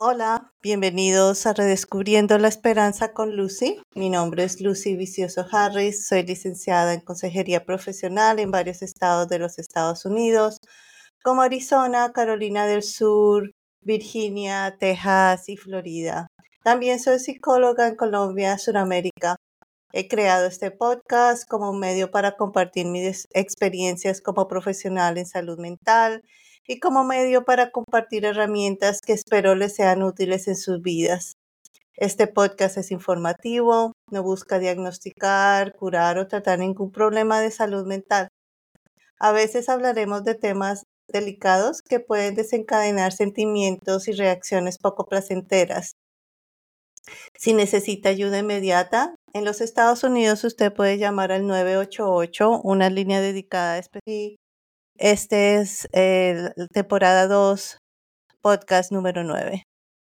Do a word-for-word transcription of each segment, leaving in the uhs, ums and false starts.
Hola, bienvenidos a Redescubriendo la Esperanza con Lucy. Mi nombre es Lucy Vicioso Harris, soy licenciada en Consejería Profesional en varios estados de los Estados Unidos, como Arizona, Carolina del Sur, Virginia, Texas y Florida. También soy psicóloga en Colombia, Sudamérica. He creado este podcast como un medio para compartir mis experiencias como profesional en salud mental y como medio para compartir herramientas que espero les sean útiles en sus vidas. Este podcast es informativo, no busca diagnosticar, curar o tratar ningún problema de salud mental. A veces hablaremos de temas delicados que pueden desencadenar sentimientos y reacciones poco placenteras. Si necesita ayuda inmediata, en los Estados Unidos usted puede llamar al nueve ocho ocho, una línea dedicada a específica. Este es el temporada dos, podcast número nueve.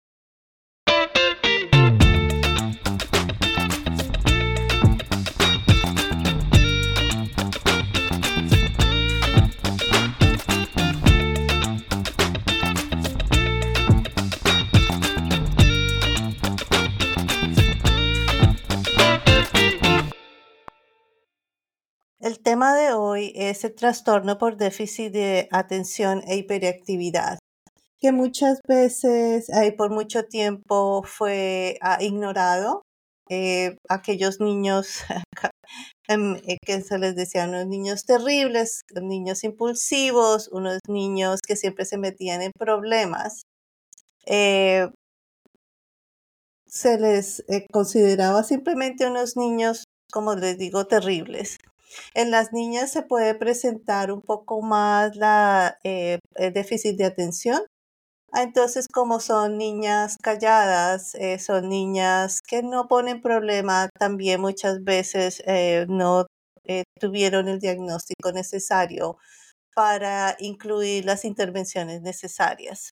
El tema de hoy es el trastorno por déficit de atención e hiperactividad, que muchas veces y por mucho tiempo fue uh, ignorado. Eh, aquellos niños em, eh, que se les decía unos niños terribles, niños impulsivos, unos niños que siempre se metían en problemas. Eh, se les eh, consideraba simplemente unos niños, como les digo, terribles. En las niñas se puede presentar un poco más la, eh, el déficit de atención. Entonces, como son niñas calladas, eh, son niñas que no ponen problema, también muchas veces eh, no eh, tuvieron el diagnóstico necesario para incluir las intervenciones necesarias.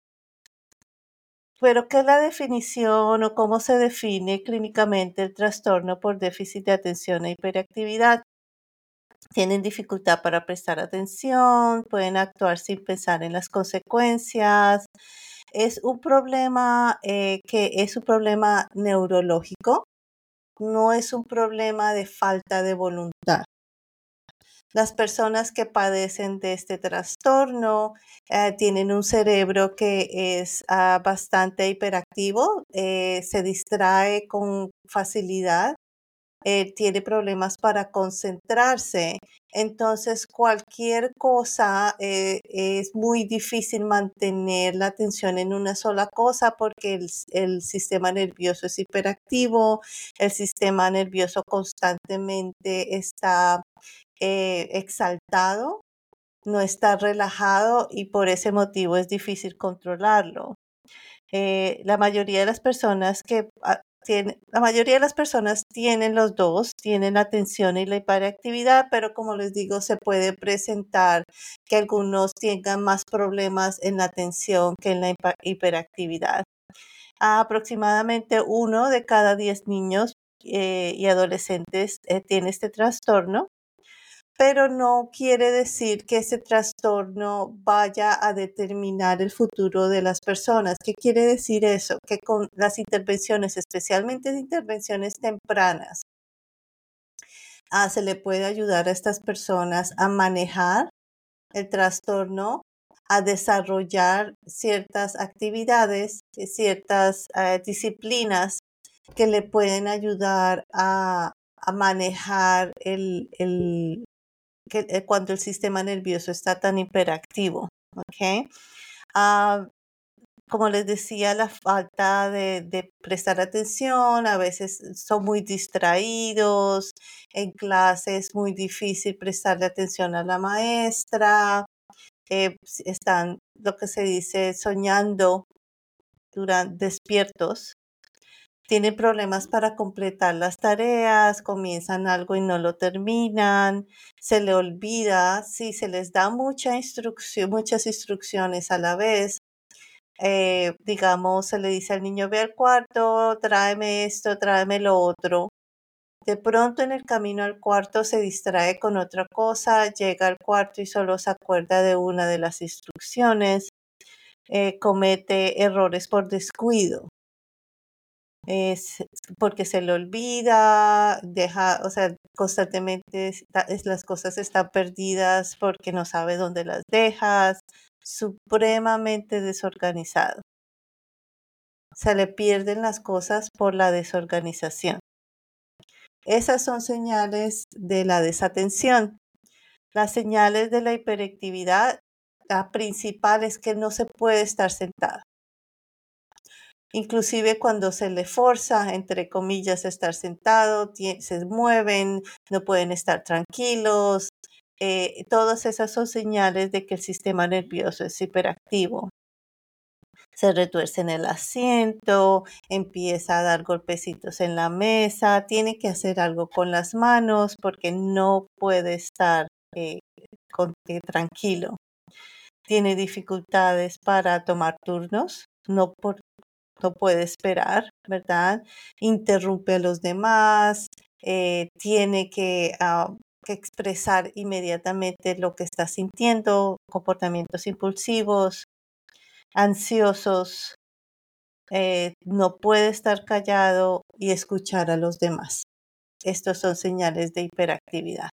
Pero, ¿qué es la definición o cómo se define clínicamente el trastorno por déficit de atención e hiperactividad? Tienen dificultad para prestar atención, pueden actuar sin pensar en las consecuencias. Es un problema eh, que es un problema neurológico, no es un problema de falta de voluntad. Las personas que padecen de este trastorno eh, tienen un cerebro que es uh, bastante hiperactivo, eh, se distrae con facilidad, eh, tiene problemas para concentrarse. Entonces, cualquier cosa eh, es muy difícil mantener la atención en una sola cosa porque el, el sistema nervioso es hiperactivo, el sistema nervioso constantemente está eh, exaltado, no está relajado y por ese motivo es difícil controlarlo. Eh, la mayoría de las personas que ah, tienen, la mayoría de las personas tienen los dos, tienen la atención y la hiperactividad, pero como les digo, se puede presentar que algunos tengan más problemas en la atención que en la hiper- hiperactividad. Ah, aproximadamente uno de cada diez niños eh, y adolescentes eh, tiene este trastorno, pero no quiere decir que ese trastorno vaya a determinar el futuro de las personas. ¿Qué quiere decir eso? Que con las intervenciones, especialmente de intervenciones tempranas, ah, se le puede ayudar a estas personas a manejar el trastorno, a desarrollar ciertas actividades, eh, ciertas eh, disciplinas que le pueden ayudar a, a manejar el, el, que, eh, cuando el sistema nervioso está tan hiperactivo. ¿Ok? Ah, como les decía, la falta de, de prestar atención, a veces son muy distraídos, en clase es muy difícil prestarle atención a la maestra, eh, están lo que se dice soñando durante despiertos. Tienen problemas para completar las tareas, comienzan algo y no lo terminan, se le olvida, si se les da mucha instrucción, muchas instrucciones a la vez. Eh, digamos, se le dice al niño, ve al cuarto, tráeme esto, tráeme lo otro. De pronto en el camino al cuarto se distrae con otra cosa, llega al cuarto y solo se acuerda de una de las instrucciones. eh, comete errores por descuido. Es porque se le olvida, deja, o sea, constantemente está- es- las cosas están perdidas porque no sabe dónde las dejas, supremamente desorganizado. Se le pierden las cosas por la desorganización. Esas son señales de la desatención. Las señales de la hiperactividad, la principal es que no se puede estar sentado. Inclusive cuando se le forza, entre comillas, a estar sentado, tie- se mueven, no pueden estar tranquilos. Eh, todas esas son señales de que el sistema nervioso es hiperactivo. Se retuerce en el asiento, empieza a dar golpecitos en la mesa, tiene que hacer algo con las manos porque no puede estar eh, con- eh, tranquilo. Tiene dificultades para tomar turnos, no por no puede esperar, ¿verdad? Interrumpe a los demás, eh, tiene que, ah, que expresar inmediatamente lo que está sintiendo, comportamientos impulsivos, ansiosos, eh, no puede estar callado y escuchar a los demás. Estos son señales de hiperactividad.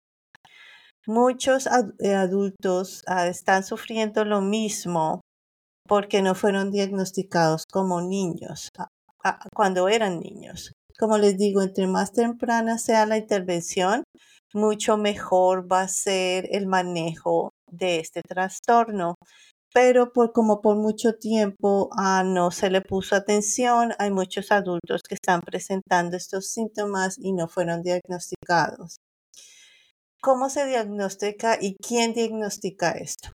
Muchos ad- eh, adultos ah, están sufriendo lo mismo porque no fueron diagnosticados como niños a- a- cuando eran niños. Como les digo, entre más temprana sea la intervención, mucho mejor va a ser el manejo de este trastorno. Pero por como por mucho tiempo ah, no se le puso atención, hay muchos adultos que están presentando estos síntomas y no fueron diagnosticados. ¿Cómo se diagnostica y quién diagnostica esto?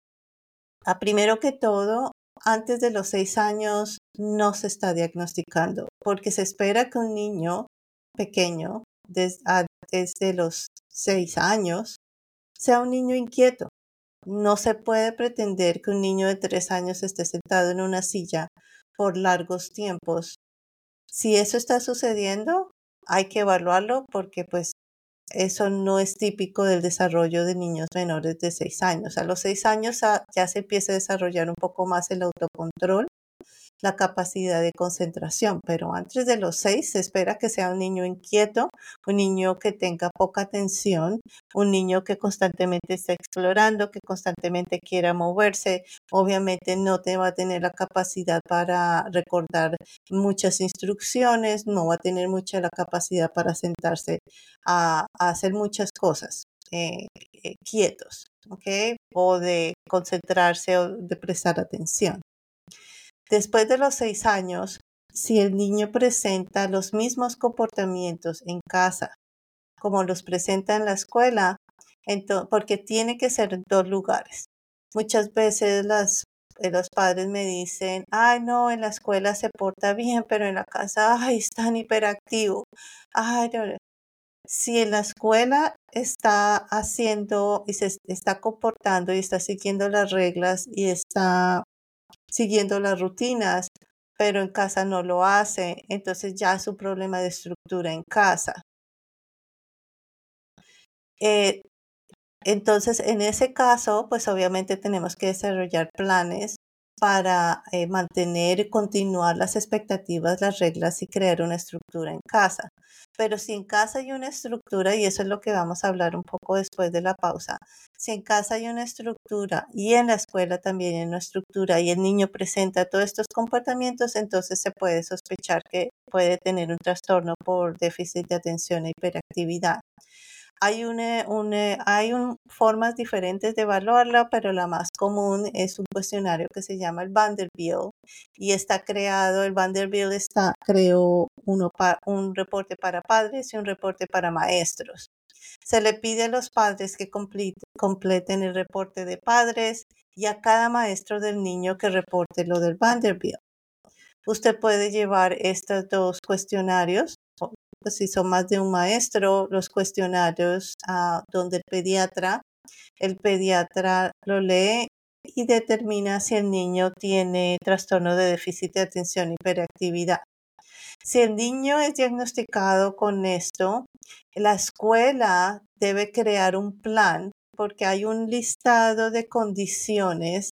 Ah, primero que todo, antes de los seis años no se está diagnosticando, porque se espera que un niño pequeño, des- a- desde los seis años, sea un niño inquieto. No se puede pretender que un niño de tres años esté sentado en una silla por largos tiempos. Si eso está sucediendo, hay que evaluarlo porque pues eso no es típico del desarrollo de niños menores de seis años. A los seis años ah, ya se empieza a desarrollar un poco más el autocontrol, la capacidad de concentración, pero antes de los seis se espera que sea un niño inquieto, un niño que tenga poca atención, un niño que constantemente esté explorando, que constantemente quiera moverse. Obviamente no te va a tener la capacidad para recordar muchas instrucciones, no va a tener mucha la capacidad para sentarse a, a hacer muchas cosas eh, eh, quietos, ¿ok? O de concentrarse o de prestar atención. Después de los seis años, si el niño presenta los mismos comportamientos en casa como los presenta en la escuela, ento- porque tiene que ser en dos lugares. Muchas veces las, eh, los padres me dicen, ay, no, en la escuela se porta bien, pero en la casa, ay, es tan hiperactivo. Ay, no, no". Si en la escuela está haciendo y se es- está comportando y está siguiendo las reglas y está siguiendo las rutinas, pero en casa no lo hace, entonces ya es un problema de estructura en casa. Eh, entonces, en ese caso, pues obviamente tenemos que desarrollar planes para eh, mantener y continuar las expectativas, las reglas y crear una estructura en casa. Pero si en casa hay una estructura, y eso es lo que vamos a hablar un poco después de la pausa, si en casa hay una estructura y en la escuela también hay una estructura y el niño presenta todos estos comportamientos, entonces se puede sospechar que puede tener un trastorno por déficit de atención e hiperactividad. Hay, una, una- hay un- formas diferentes de evaluarla, pero la más común es un cuestionario que se llama el Vanderbilt y está creado, el Vanderbilt está, creó uno pa- un reporte para padres y un reporte para maestros. Se le pide a los padres que compli- completen el reporte de padres y a cada maestro del niño que reporte lo del Vanderbilt. Usted puede llevar estos dos cuestionarios, o, pues, si son más de un maestro, los cuestionarios a donde el pediatra, el pediatra lo lee y determina si el niño tiene trastorno de déficit de atención y hiperactividad. Si el niño es diagnosticado con esto, la escuela debe crear un plan porque hay un listado de condiciones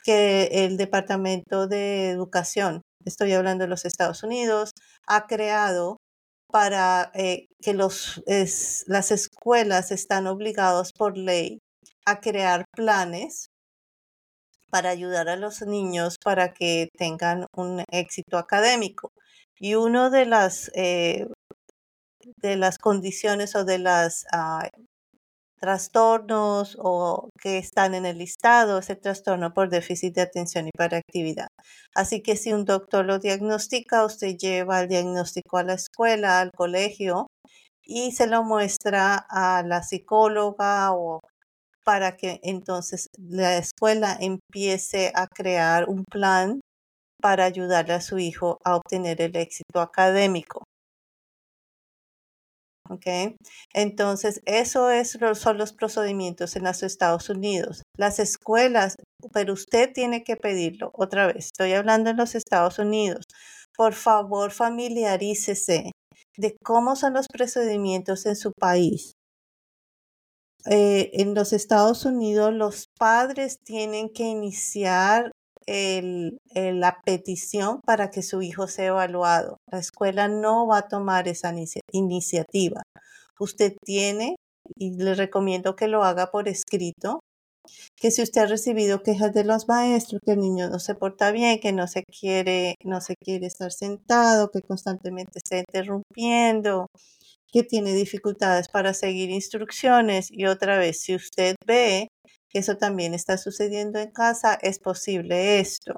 que el Departamento de Educación, estoy hablando de los Estados Unidos, ha creado para eh, que los, es, las escuelas están obligados por ley a crear planes para ayudar a los niños para que tengan un éxito académico. Y una de las, eh, de las condiciones o de las ah, trastornos o que están en el listado es el trastorno por déficit de atención y hiperactividad. Así que si un doctor lo diagnostica, usted lleva el diagnóstico a la escuela, al colegio, y se lo muestra a la psicóloga o para que entonces la escuela empiece a crear un plan para ayudarle a su hijo a obtener el éxito académico. ¿Ok? Entonces, eso es, lo- son los procedimientos en los Estados Unidos. Las escuelas, pero usted tiene que pedirlo. Otra vez, estoy hablando en los Estados Unidos. Por favor, familiarícese de cómo son los procedimientos en su país. Eh, en los Estados Unidos, los padres tienen que iniciar el- el- la petición para que su hijo sea evaluado. La escuela no va a tomar esa inicia- iniciativa. Usted tiene, y le recomiendo que lo haga por escrito, que si usted ha recibido quejas de los maestros, que el niño no se porta bien, que no se quiere, no se quiere estar sentado, que constantemente está interrumpiendo, que tiene dificultades para seguir instrucciones, y otra vez, si usted ve que eso también está sucediendo en casa, es posible esto.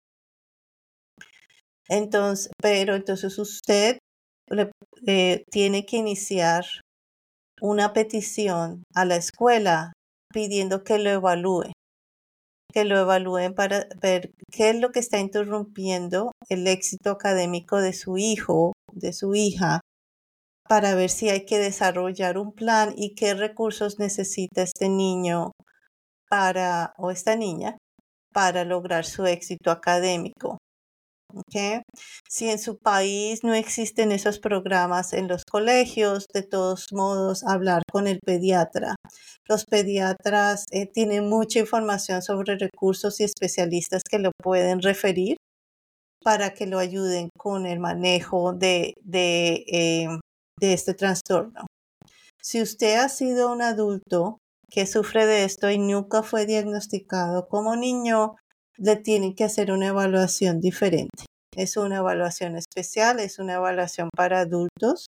Entonces, pero entonces usted le- eh, tiene que iniciar una petición a la escuela pidiendo que lo evalúe, que lo evalúen para ver qué es lo que está interrumpiendo el éxito académico de su hijo, de su hija, para ver si hay que desarrollar un plan y qué recursos necesita este niño para, o esta niña, para lograr su éxito académico. ¿Ok? Si en su país no existen esos programas en los colegios, de todos modos, hablar con el pediatra. Los pediatras eh, tienen mucha información sobre recursos y especialistas que lo pueden referir para que lo ayuden con el manejo de, de, eh, de este trastorno. Si usted ha sido un adulto que sufre de esto y nunca fue diagnosticado como niño, le tienen que hacer una evaluación diferente. Es una evaluación especial, es una evaluación para adultos,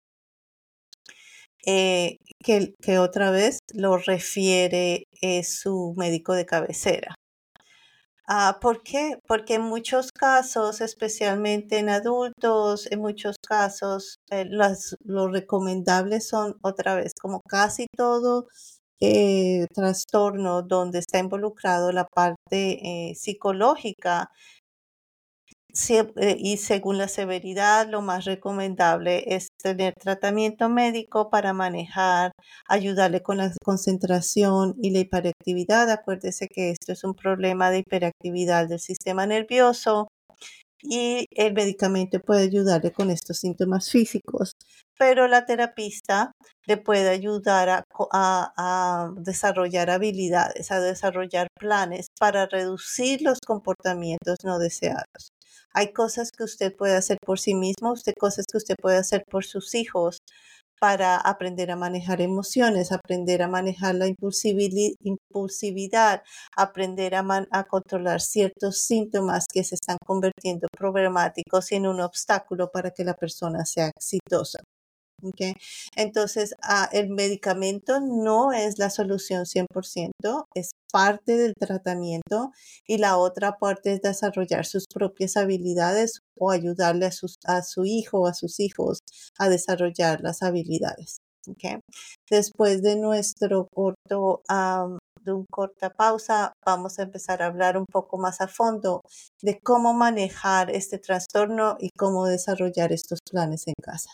eh, que, que otra vez lo refiere eh, su médico de cabecera. Ah, ¿por qué? Porque en muchos casos, especialmente en adultos, en muchos casos, eh, las, lo recomendable son, otra vez, como casi todo eh, trastorno donde está involucrado la parte eh, psicológica, sie- eh, y según la severidad, lo más recomendable es tener tratamiento médico para manejar, ayudarle con la concentración y la hiperactividad. Acuérdese que esto es un problema de hiperactividad del sistema nervioso y el medicamento puede ayudarle con estos síntomas físicos, pero la terapista le puede ayudar a, co- a- a desarrollar habilidades, a desarrollar planes para reducir los comportamientos no deseados. Hay cosas que usted puede hacer por sí mismo, usted cosas que usted puede hacer por sus hijos para aprender a manejar emociones, aprender a manejar la impulsibili- impulsividad, aprender a, man- a controlar ciertos síntomas que se están convirtiendo problemáticos y en un obstáculo para que la persona sea exitosa. ¿Ok? Entonces, ah, el medicamento no es la solución cien por ciento, es parte del tratamiento, y la otra parte es desarrollar sus propias habilidades o ayudarle a, sus, a su hijo o a sus hijos a desarrollar las habilidades. ¿Ok? Después de nuestro corto, am, de un corta pausa, vamos a empezar a hablar un poco más a fondo de cómo manejar este trastorno y cómo desarrollar estos planes en casa.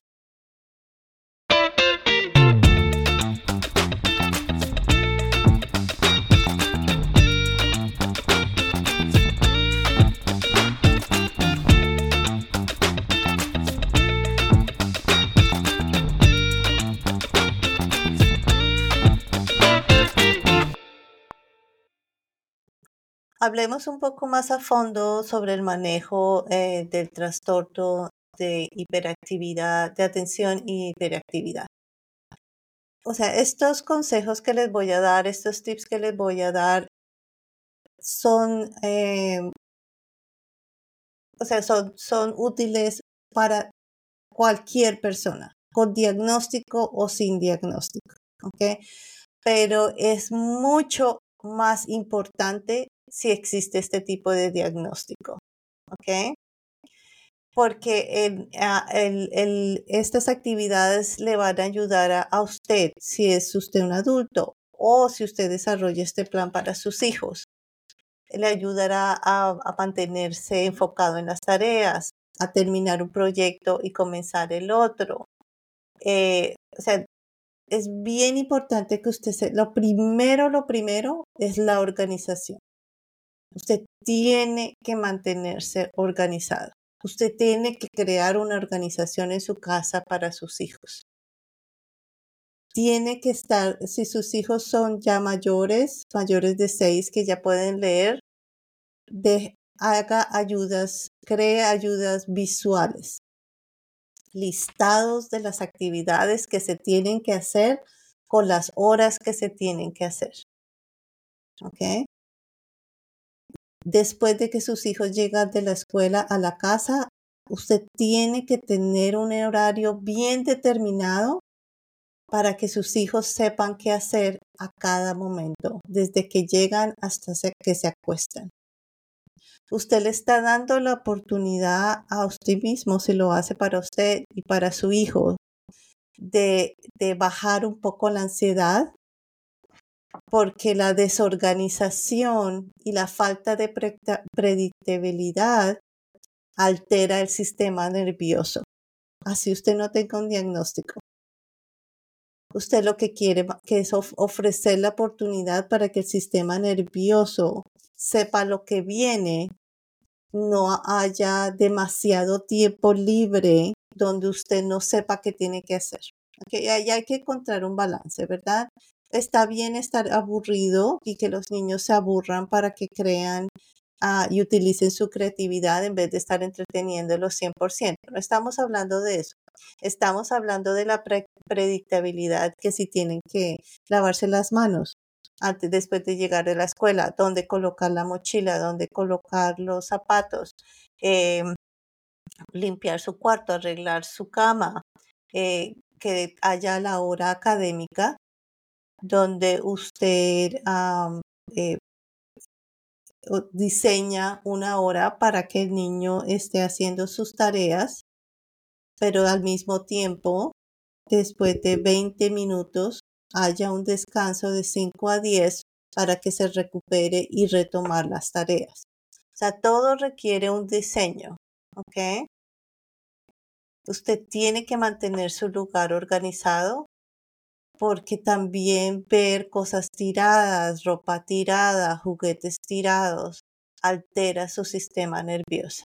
Hablemos un poco más a fondo sobre el manejo eh, del trastorno de hiperactividad, de atención y hiperactividad. O sea, estos consejos que les voy a dar, estos tips que les voy a dar, son, eh, o sea, son, son útiles para cualquier persona, con diagnóstico o sin diagnóstico, ¿ok? Pero es mucho más importante si existe este tipo de diagnóstico, ¿ok? Porque el- a- el- el- estas actividades le van a ayudar a, a usted, si es usted un adulto o si usted desarrolla este plan para sus hijos. Le ayudará a, a mantenerse enfocado en las tareas, a terminar un proyecto y comenzar el otro. Eh, o sea, es bien importante que usted se, lo primero, lo primero es la organización. Usted tiene que mantenerse organizado. Usted tiene que crear una organización en su casa para sus hijos. Tiene que estar, si sus hijos son ya mayores, mayores de seis, que ya pueden leer, de, haga ayudas, cree ayudas visuales, listados de las actividades que se tienen que hacer con las horas que se tienen que hacer. ¿Ok? Después de que sus hijos llegan de la escuela a la casa, usted tiene que tener un horario bien determinado para que sus hijos sepan qué hacer a cada momento, desde que llegan hasta que se acuestan. Usted le está dando la oportunidad a usted mismo, si lo hace para usted y para su hijo, de, de bajar un poco la ansiedad, porque la desorganización y la falta de pre- predictibilidad altera el sistema nervioso. Así usted no tenga un diagnóstico. Usted lo que quiere que es of- ofrecer la oportunidad para que el sistema nervioso sepa lo que viene, no haya demasiado tiempo libre donde usted no sepa qué tiene que hacer. Okay, ahí hay que encontrar un balance, ¿verdad? Está bien estar aburrido y que los niños se aburran para que crean ah, y utilicen su creatividad en vez de estar entreteniéndolos cien por ciento. No estamos hablando de eso. Estamos hablando de la pre- predictabilidad, que si tienen que lavarse las manos antes, después de llegar de la escuela, dónde colocar la mochila, dónde colocar los zapatos, eh, limpiar su cuarto, arreglar su cama, eh, que haya la hora académica donde usted am, eh, o- diseña una hora para que el niño esté haciendo sus tareas, pero al mismo tiempo, después de veinte minutos, haya un descanso de cinco a diez para que se recupere y retomar las tareas. O sea, todo requiere un diseño, ¿ok? Usted tiene que mantener su lugar organizado porque también ver cosas tiradas, ropa tirada, juguetes tirados, altera su sistema nervioso.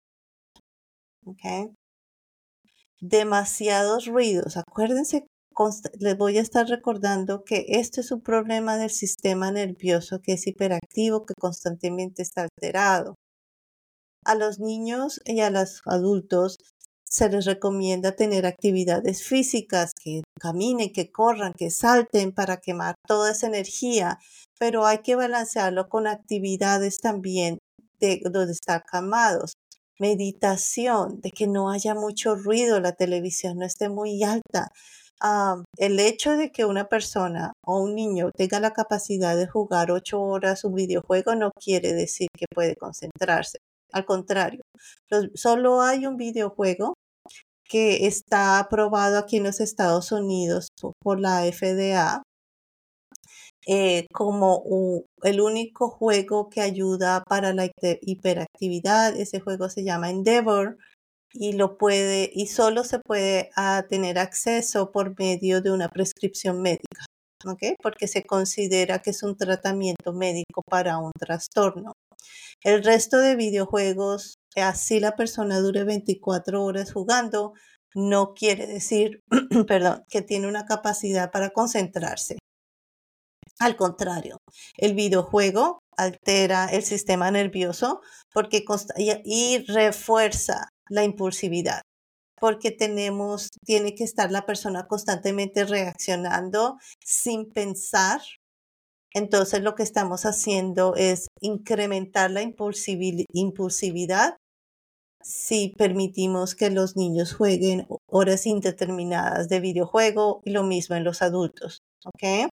¿Ok? Demasiados ruidos. Acuérdense, consta- les voy a estar recordando que esto es un problema del sistema nervioso que es hiperactivo, que constantemente está alterado. A los niños y a los adultos se les recomienda tener actividades físicas, que caminen, que corran, que salten para quemar toda esa energía, pero hay que balancearlo con actividades también de donde estar calmados. Meditación, de que no haya mucho ruido, la televisión no esté muy alta. Ah, el hecho de que una persona o un niño tenga la capacidad de jugar ocho horas un videojuego no quiere decir que puede concentrarse. Al contrario, los- solo hay un videojuego que está aprobado aquí en los Estados Unidos po- por la F D A eh, como u- el único juego que ayuda para la hiper- hiperactividad. Ese juego se llama Endeavor y lo puede y solo se puede ah, tener acceso por medio de una prescripción médica, ¿ok? Porque se considera que es un tratamiento médico para un trastorno. El resto de videojuegos, así la persona dure veinticuatro horas jugando, no quiere decir, perdón, que tiene una capacidad para concentrarse. Al contrario, el videojuego altera el sistema nervioso porque consta- y, y refuerza la impulsividad, porque tenemos, tiene que estar la persona constantemente reaccionando sin pensar. Entonces lo que estamos haciendo es incrementar la impulsivi- impulsividad si permitimos que los niños jueguen horas indeterminadas de videojuego y lo mismo en los adultos, ¿ok?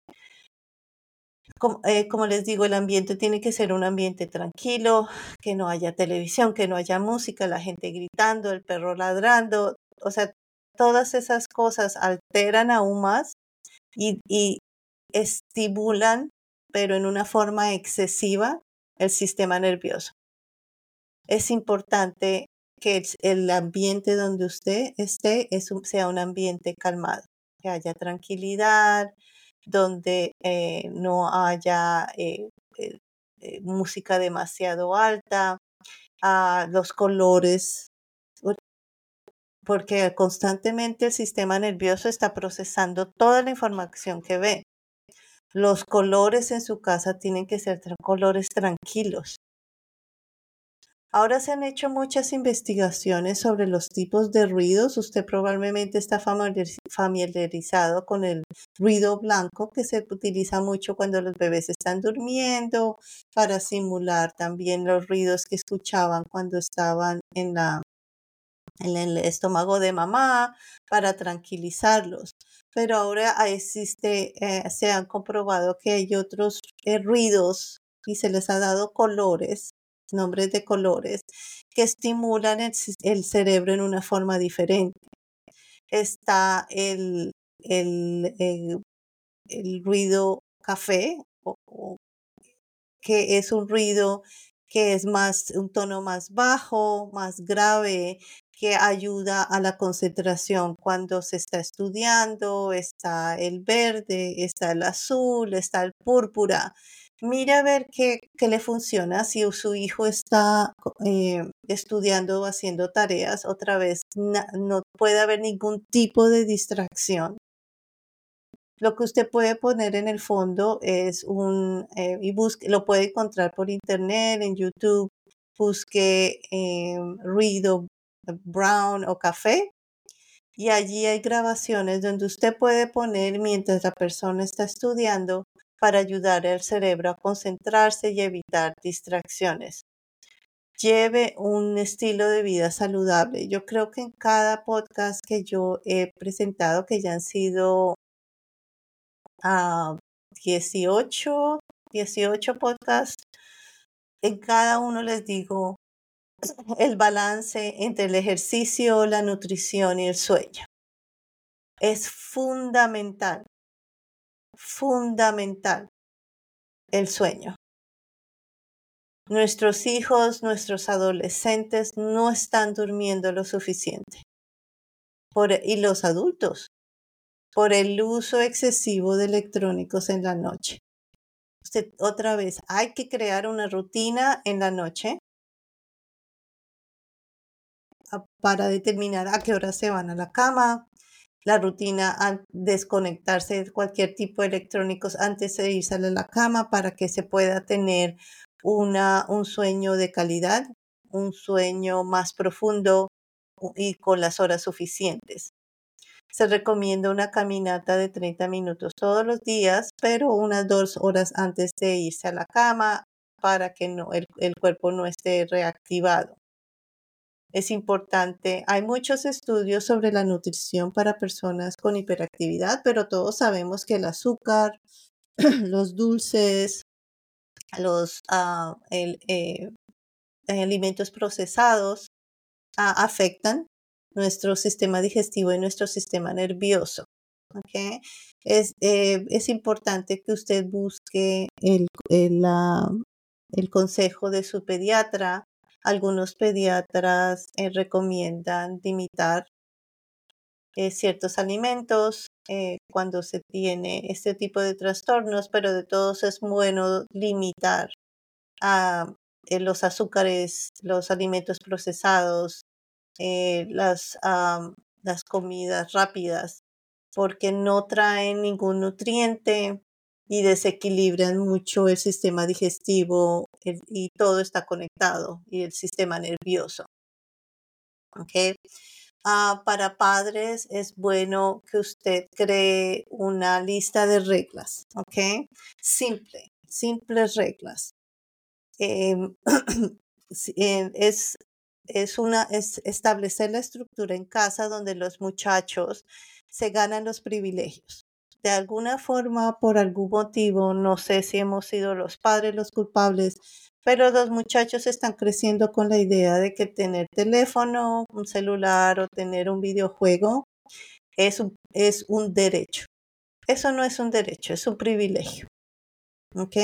Como, eh, como les digo, el ambiente tiene que ser un ambiente tranquilo, que no haya televisión, que no haya música, la gente gritando, el perro ladrando, o sea, todas esas cosas alteran aún más y, y estimulan, pero en una forma excesiva, el sistema nervioso. Es importante que el, el ambiente donde usted esté es un- sea un ambiente calmado, que haya tranquilidad, donde eh, no haya eh, eh, eh, música demasiado alta, ah, los colores, por- porque constantemente el sistema nervioso está procesando toda la información que ve. Los colores en su casa tienen que ser tra- colores tranquilos. Ahora se han hecho muchas investigaciones sobre los tipos de ruidos. Usted probablemente está familiariz- familiarizado con el ruido blanco que se utiliza mucho cuando los bebés están durmiendo para simular también los ruidos que escuchaban cuando estaban en la, en el estómago de mamá para tranquilizarlos. Pero ahora existe, eh, se han comprobado que hay otros eh, ruidos y se les ha dado colores, nombres de colores, que estimulan el, sis- el cerebro en una forma diferente. Está el, el, el- el ruido café, o- o que es un ruido que es más, un tono más bajo, más grave, que ayuda a la concentración cuando se está estudiando. Está el verde, está el azul, está el púrpura. Mira a ver qué, qué le funciona si su hijo está co- eh, estudiando o haciendo tareas. Otra vez, na- no puede haber ningún tipo de distracción. Lo que usted puede poner en el fondo es un, eh, y busque, lo puede encontrar por internet, en YouTube, busque eh, ruido brown o café y allí hay grabaciones donde usted puede poner mientras la persona está estudiando para ayudar al cerebro a concentrarse y evitar distracciones. Lleve un estilo de vida saludable. Yo creo que en cada podcast que yo he presentado, que ya han sido a dieciocho, dieciocho podcasts. En cada uno les digo el balance entre el ejercicio, la nutrición y el sueño. Es fundamental, fundamental el sueño. Nuestros hijos, nuestros adolescentes no están durmiendo lo suficiente. Por, y los adultos, por el uso excesivo de electrónicos en la noche. Usted, otra vez, hay que crear una rutina en la noche a- para determinar a qué hora se van a la cama, la rutina an- desconectarse de cualquier tipo de electrónicos antes de irse a la cama para que se pueda tener una, un sueño de calidad, un sueño más profundo u- y con las horas suficientes. Se recomienda una caminata de treinta minutos todos los días, pero unas dos horas antes de irse a la cama para que no, el el cuerpo no esté reactivado. Es importante. Hay muchos estudios sobre la nutrición para personas con hiperactividad, pero todos sabemos que el azúcar, los dulces, los ah, el, eh, alimentos procesados ah, afectan nuestro sistema digestivo y nuestro sistema nervioso. ¿Ok? Es, eh, es importante que usted busque el, el, ah, el consejo de su pediatra. Algunos pediatras eh, recomiendan limitar eh, ciertos alimentos eh, cuando se tiene este tipo de trastornos, pero de todos es bueno limitar a eh, los azúcares, los alimentos procesados, eh, las, am, las comidas rápidas, porque no traen ningún nutriente y desequilibran mucho el sistema digestivo el- y todo está conectado y el sistema nervioso. ¿Ok? Ah, para padres es bueno que usted cree una lista de reglas, ¿ok? Simple, simples reglas. Em, sí, em, es, es una, es establecer la estructura en casa donde los muchachos se ganan los privilegios. De alguna forma, por algún motivo, no sé si hemos sido los padres los culpables, pero los muchachos están creciendo con la idea de que tener teléfono, un celular o tener un videojuego es un, es un derecho. Eso no es un derecho, es un privilegio. ¿Ok?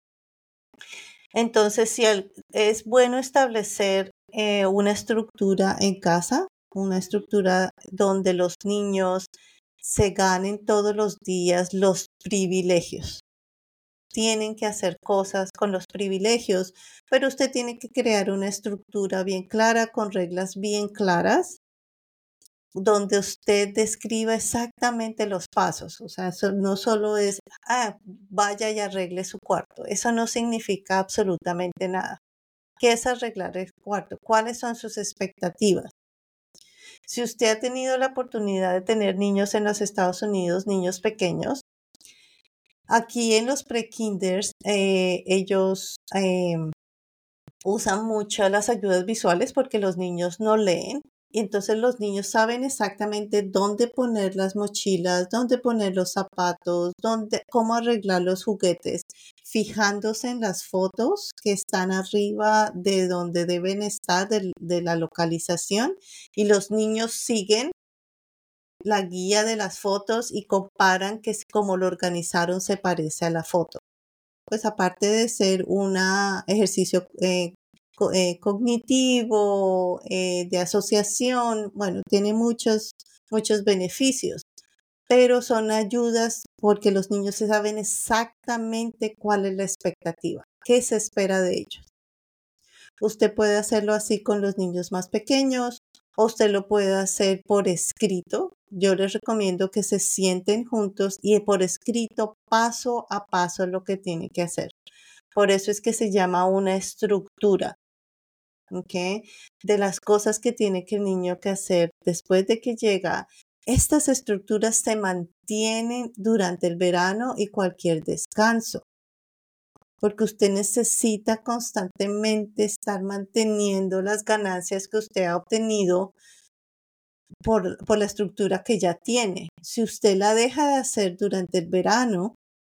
Entonces, si al- es bueno establecer eh, una estructura en casa, una estructura donde los niños se ganen todos los días los privilegios. Tienen que hacer cosas con los privilegios, pero usted tiene que crear una estructura bien clara, con reglas bien claras, donde usted describa exactamente los pasos. O sea, eso no solo es, ah, vaya y arregle su cuarto. Eso no significa absolutamente nada. ¿Qué es arreglar el cuarto? ¿Cuáles son sus expectativas? Si usted ha tenido la oportunidad de tener niños en los Estados Unidos, niños pequeños, aquí en los pre-kinders, eh, ellos em, usan mucho las ayudas visuales porque los niños no leen. Y entonces los niños saben exactamente dónde poner las mochilas, dónde poner los zapatos, dónde, cómo arreglar los juguetes, fijándose en las fotos que están arriba de donde deben estar del- de, la localización. Y los niños siguen la guía de las fotos y comparan que es- como lo organizaron se parece a la foto. Pues aparte de ser un ejercicio eh, co- eh, cognitivo, eh, de asociación, bueno, tiene muchos, muchos beneficios, pero son ayudas porque los niños saben exactamente cuál es la expectativa, qué se espera de ellos. Usted puede hacerlo así con los niños más pequeños o usted lo puede hacer por escrito. Yo les recomiendo que se sienten juntos y por escrito, paso a paso, lo que tienen que hacer. Por eso es que se llama una estructura, ¿ok? De las cosas que tiene que el niño que hacer después de que llega. Estas estructuras se mantienen durante el verano y cualquier descanso, porque usted necesita constantemente estar manteniendo las ganancias que usted ha obtenido por, por la estructura que ya tiene. Si usted la deja de hacer durante el verano,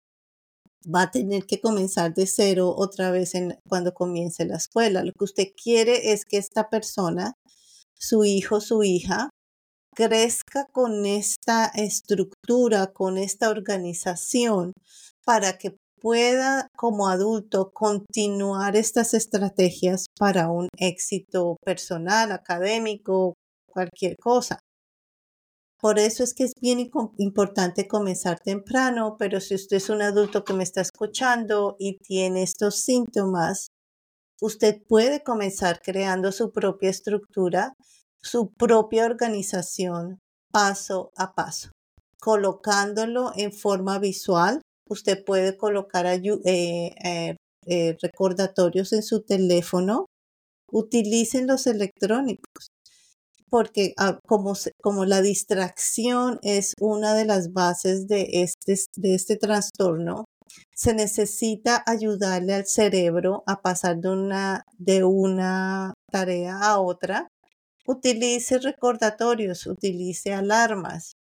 va a tener que comenzar de cero otra vez en, cuando comience la escuela. Lo que usted quiere es que esta persona, su hijo, su hija, crezca con esta estructura, con esta organización, para que pueda como adulto continuar estas estrategias para un éxito personal, académico, cualquier cosa. Por eso es que es bien inco- importante comenzar temprano, pero si usted es un adulto que me está escuchando y tiene estos síntomas, usted puede comenzar creando su propia estructura, su propia organización, paso a paso, colocándolo en forma visual. Usted puede colocar ayu- eh, eh, eh, recordatorios en su teléfono. Utilicen los electrónicos porque ah, como, se- como la distracción es una de las bases de este, de este trastorno, se necesita ayudarle al cerebro a pasar de una, de una tarea a otra. Utilice recordatorios, utilice alarmas,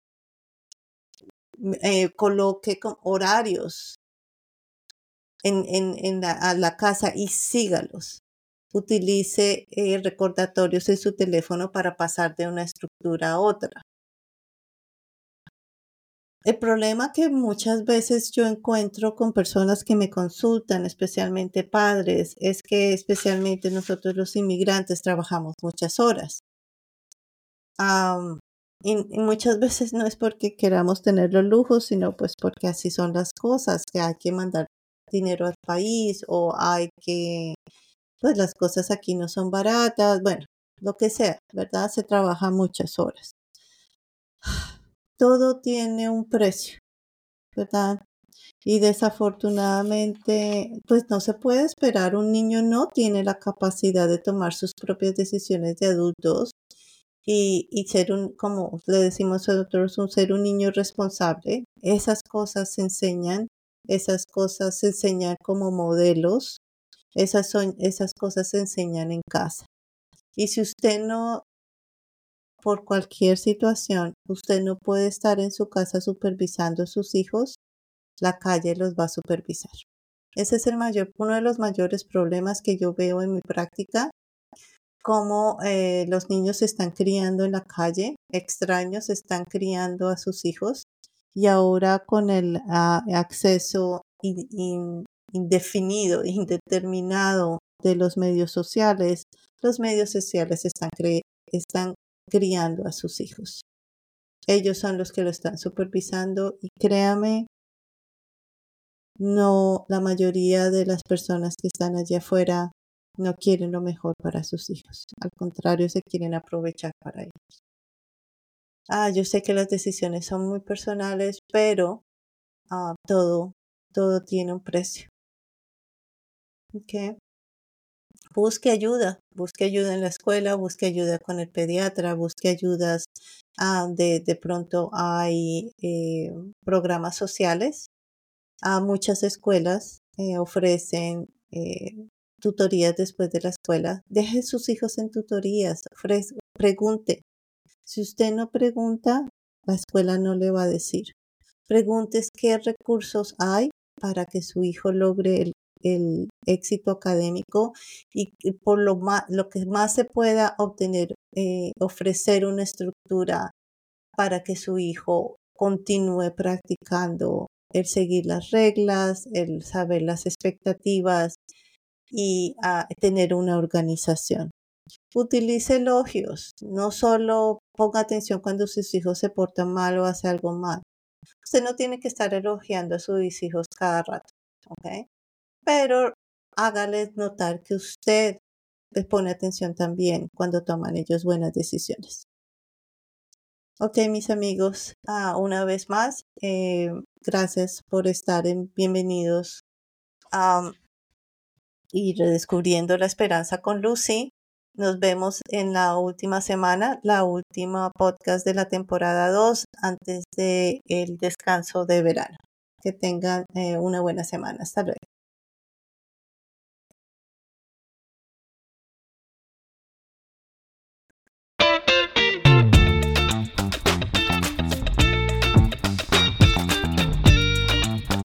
m- eh, coloque con horarios en, en, en la, a la casa y sígalos. Utilice eh, recordatorios en su teléfono para pasar de una estructura a otra. El problema que muchas veces yo encuentro con personas que me consultan, especialmente padres, es que especialmente nosotros los inmigrantes trabajamos muchas horas. Am, y, y muchas veces no es porque queramos tener los lujos, sino pues porque así son las cosas, que hay que mandar dinero al país o hay que, pues las cosas aquí no son baratas, bueno, lo que sea, ¿verdad? Se trabaja muchas horas. Todo tiene un precio, ¿verdad? Y desafortunadamente, pues no se puede esperar. Un niño no tiene la capacidad de tomar sus propias decisiones de adultos y, y ser un, como le decimos nosotros, un ser un niño responsable. Esas cosas se enseñan, esas cosas se enseñan como modelos, esas son, esas cosas se enseñan en casa. Y si usted no, por cualquier situación, usted no puede estar en su casa supervisando a sus hijos, la calle los va a supervisar. Ese es el mayor, uno de los mayores problemas que yo veo en mi práctica, cómo eh, los niños se están criando en la calle, extraños están criando a sus hijos y ahora con el uh, acceso in, in, indefinido, indeterminado de los medios sociales, los medios sociales están, cre están criando a sus hijos. Ellos son los que lo están supervisando y créame, no, la mayoría de las personas que están allá afuera no quieren lo mejor para sus hijos. Al contrario, se quieren aprovechar para ellos. Ah, yo sé que las decisiones son muy personales, pero ah, todo, todo tiene un precio. Okay. Busque ayuda, busque ayuda en la escuela, busque ayuda con el pediatra, busque ayudas. Ah, de, de pronto hay eh, programas sociales. A muchas escuelas eh, ofrecen eh, tutorías después de la escuela. Deje sus hijos en tutorías, ofrece, pregunte. Si usted no pregunta, la escuela no le va a decir. Pregunte qué recursos hay para que su hijo logre el, el éxito académico y, y por lo, más, lo que más se pueda obtener, eh, ofrecer una estructura para que su hijo continúe practicando el seguir las reglas, el saber las expectativas y uh, tener una organización. Utilice elogios, no solo ponga atención cuando sus hijos se portan mal o hace algo mal. Usted no tiene que estar elogiando a sus hijos cada rato, ¿ok? Pero hágales notar que usted les pone atención también cuando toman ellos buenas decisiones. Ok, mis amigos, ah, una vez más, eh, gracias por estar en Bienvenidos um, y Redescubriendo la Esperanza con Lucy. Nos vemos en la última semana, la última podcast de la temporada dos, antes del descanso de verano. Que tengan eh, una buena semana. Hasta luego.